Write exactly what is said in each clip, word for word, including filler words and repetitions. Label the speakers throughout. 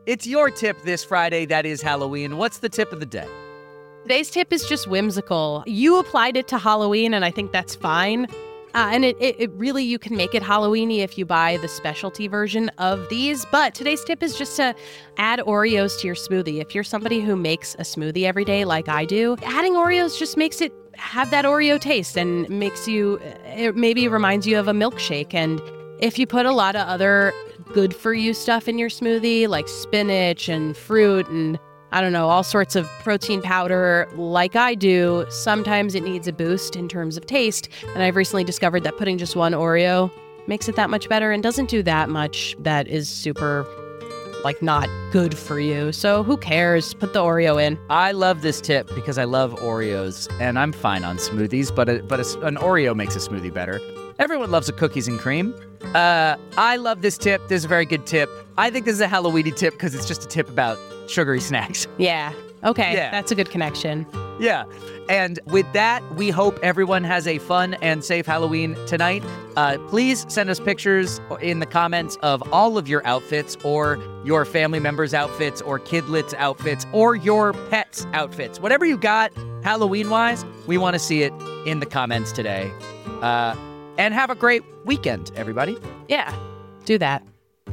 Speaker 1: It's your tip this Friday that is Halloween. What's the tip of the day?
Speaker 2: Today's tip is just whimsical. You applied it to Halloween, and I think that's fine. Uh, and it, it, it really, you can make it Halloween-y if you buy the specialty version of these. But today's tip is just to add Oreos to your smoothie. If you're somebody who makes a smoothie every day like I do, adding Oreos just makes it have that Oreo taste and makes you, it maybe reminds you of a milkshake. And if you put a lot of other good for you stuff in your smoothie, like spinach and fruit and I don't know, all sorts of protein powder like I do, sometimes it needs a boost in terms of taste. And I've recently discovered that putting just one Oreo makes it that much better and doesn't do that much that is super, like, not good for you. So who cares? Put the Oreo in.
Speaker 1: I love this tip because I love Oreos, and I'm fine on smoothies, but a, but a, an Oreo makes a smoothie better. Everyone loves a cookies and cream. Uh, I love this tip. This is a very good tip. I think this is a Halloween-y tip because it's just a tip about sugary snacks.
Speaker 2: Yeah. Okay.
Speaker 1: Yeah.
Speaker 2: That's a good connection.
Speaker 1: Yeah. And with that, we hope everyone has a fun and safe Halloween tonight. Uh, please send us pictures in the comments of all of your outfits or your family members' outfits or kidlets' outfits or your pets' outfits. Whatever you got Halloween-wise, we want to see it in the comments today. Uh, and have a great weekend, everybody.
Speaker 2: Yeah. Do that.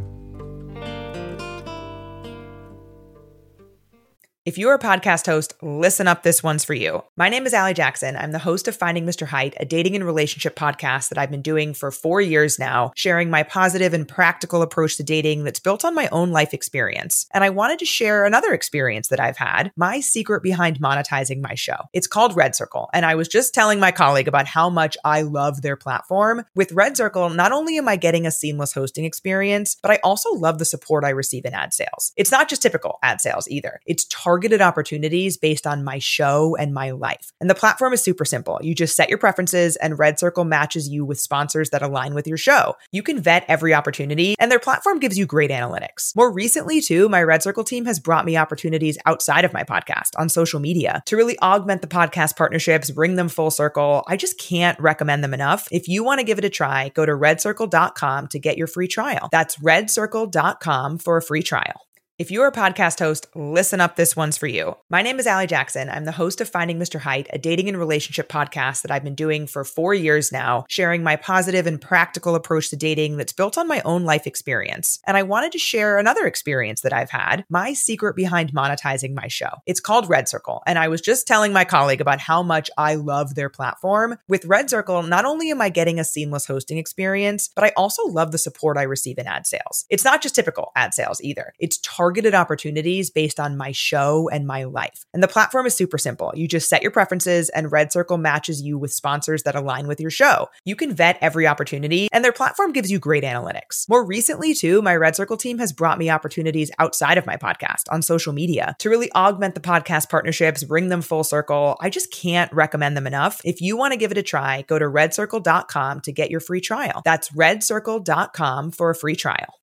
Speaker 3: If you're a podcast host, listen up, this one's for you. My name is Allie Jackson. I'm the host of Finding Mister Height, a dating and relationship podcast that I've been doing for four years now, sharing my positive and practical approach to dating that's built on my own life experience. And I wanted to share another experience that I've had, my secret behind monetizing my show. It's called Red Circle, and I was just telling my colleague about how much I love their platform. With Red Circle, not only am I getting a seamless hosting experience, but I also love the support I receive in ad sales. It's not just typical ad sales either. It's targeted targeted opportunities based on my show and my life. And the platform is super simple. You just set your preferences and Red Circle matches you with sponsors that align with your show. You can vet every opportunity and their platform gives you great analytics. More recently too, my Red Circle team has brought me opportunities outside of my podcast on social media to really augment the podcast partnerships, bring them full circle. I just can't recommend them enough. If you want to give it a try, go to red circle dot com to get your free trial. That's red circle dot com for a free trial. If you're a podcast host, listen up, this one's for you. My name is Allie Jackson. I'm the host of Finding Mister Height, a dating and relationship podcast that I've been doing for four years now, sharing my positive and practical approach to dating that's built on my own life experience. And I wanted to share another experience that I've had, my secret behind monetizing my show. It's called Red Circle, and I was just telling my colleague about how much I love their platform. With Red Circle, not only am I getting a seamless hosting experience, but I also love the support I receive in ad sales. It's not just typical ad sales either. It's targeted targeted opportunities based on my show and my life. And the platform is super simple. You just set your preferences and Red Circle matches you with sponsors that align with your show. You can vet every opportunity and their platform gives you great analytics. More recently too, my Red Circle team has brought me opportunities outside of my podcast on social media to really augment the podcast partnerships, bring them full circle. I just can't recommend them enough. If you want to give it a try, go to red circle dot com to get your free trial. That's red circle dot com for a free trial.